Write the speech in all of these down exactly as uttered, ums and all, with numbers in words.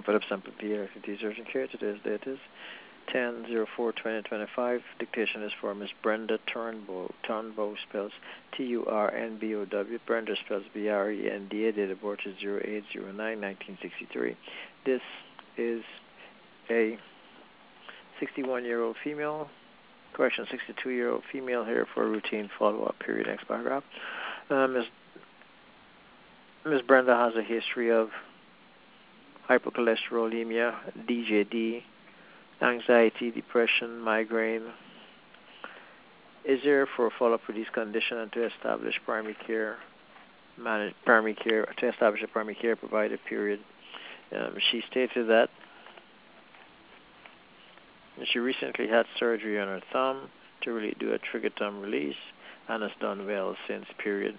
Philip Sample P R C T Urgent Care. Today's date is ten oh four twenty twenty-five. Dictation is for Miss Brenda Turnbow. Turnbow spells T U R N B O W. Brenda spells B R E N D A. Date of birth is zero eight zero nine nineteen sixty-three. This is a sixty-one-year-old female, correction, sixty-two-year-old female here for a routine follow-up period. Next paragraph. Uh, Miss Miss Brenda has a history of hypercholesterolemia, D J D, anxiety, depression, migraine. Is there for a follow-up for these conditions and to establish primary care, manage primary care, to establish a primary care provider period? Um, she stated that she recently had surgery on her thumb to really do a trigger thumb release and has done well since period.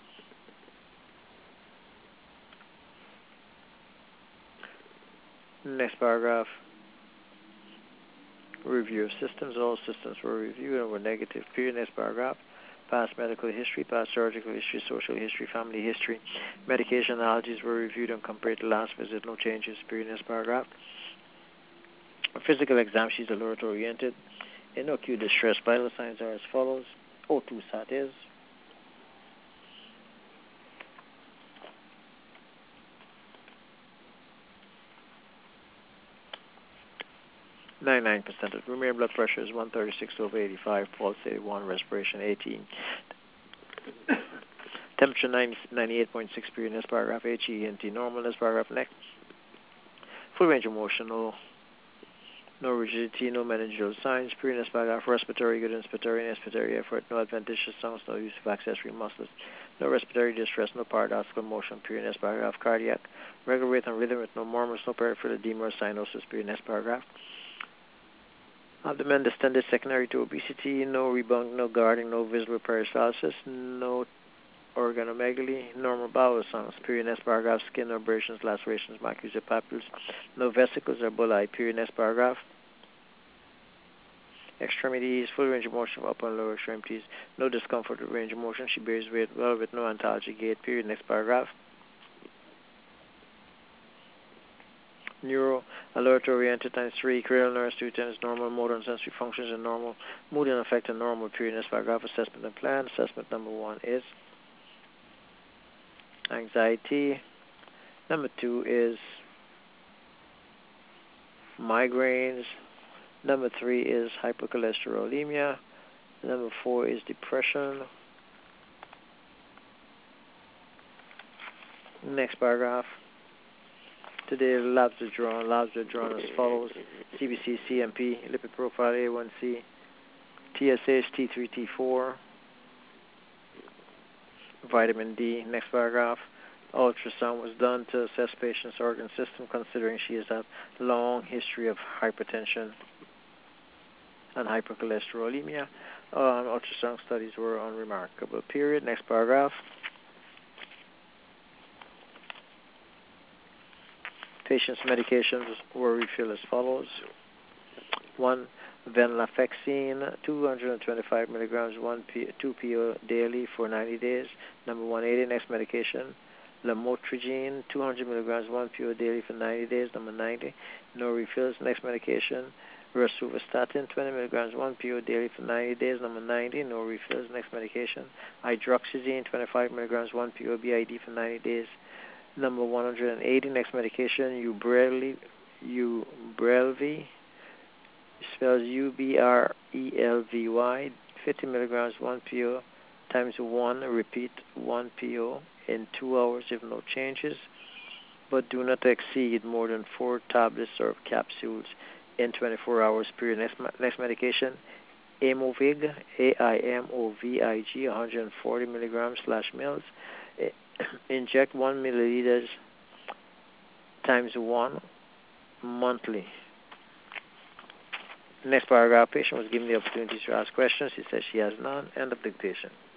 Next paragraph. Review of systems. All systems were reviewed and were negative. Period. Next paragraph. Past medical history, past surgical history, social history, family history. Medication allergies were reviewed and compared to last visit. No changes. Period. Next paragraph. A physical exam. She's alert oriented. In acute distress, vital signs are as follows. O two sat is. ninety-nine percent of room air. Blood pressure is one thirty-six over eighty-five. Pulse eighty-one. Respiration eighteen. Temperature ninety-eight point six. Period. Next paragraph. H E N T normal. Next paragraph. Next. Full range of motion. No, no rigidity. No meningeal signs. Period. Next paragraph. Respiratory good. Inspiratory and expiratory effort. No adventitious sounds. No use of accessory muscles. No respiratory distress. No paradoxical motion. Period. Next paragraph. Cardiac. Regular rate and rhythm with no murmurs. No peripheral edema or cyanosis. Period. Next paragraph. Abdomen distended secondary to obesity, no rebound, no guarding, no visible peristalsis, no organomegaly, normal bowel sounds. Period. Next paragraph. Skin abrasions, lacerations, macular papules, no vesicles or bullae. Period. Next paragraph. Extremities, full range of motion of upper and lower extremities, no discomfort with range of motion. She bears weight well with no antalgic gait. Period. Next paragraph. Neuro, alert oriented times three, cranial nerves two times normal, motor and sensory functions are normal, mood and affect are normal. Period. Next paragraph. Assessment and plan. Assessment number one is anxiety. Number two is migraines. Number three is hypercholesterolemia. Number four is depression. Next paragraph. Today, the labs are drawn. Labs are drawn as follows: C B C, C M P, lipid profile A one C, T S H, T three, T four, vitamin D. Next paragraph. Ultrasound was done to assess patient's organ system, considering she has a long history of hypertension and hypercholesterolemia. Um, ultrasound studies were unremarkable. Period. Next paragraph. Patient's medications were refilled as follows. One, venlafaxine, two hundred twenty-five milligrams, one P, two P O daily for ninety days. Number one eighty. Next medication. Lamotrigine, two hundred milligrams, one P O daily for ninety days. Number ninety. No refills. Next medication. Rosuvastatin, twenty milligrams, one P O daily for ninety days. Number ninety. No refills. Next medication. Hydroxyzine, twenty-five milligrams, one P O B I D for ninety days. Number one hundred eighty. Next medication. Ubrelvy. Ubrelvy. Spells U B R E L V Y. fifty milligrams, one P O times one. Repeat one P O in two hours if no changes, but do not exceed more than four tablets or capsules in twenty-four hours period. Next, next medication, Aimovig, A I M O V I G, one hundred forty milligrams slash mils. Inject one milliliters times one monthly. Next paragraph. Patient was given the opportunity to ask questions. She says she has none. End of dictation.